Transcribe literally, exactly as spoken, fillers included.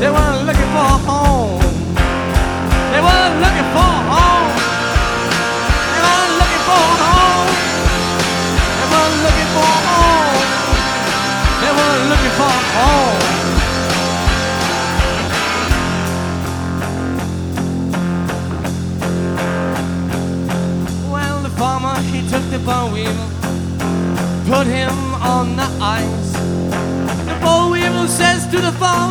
They weren't looking for a home. They weren't looking for a home. They weren't looking for a home. They weren't looking for a home. They weren't looking for a home. Well, the farmer, he took the boll weevil, put him on the ice. The boll weevil says to the farmer,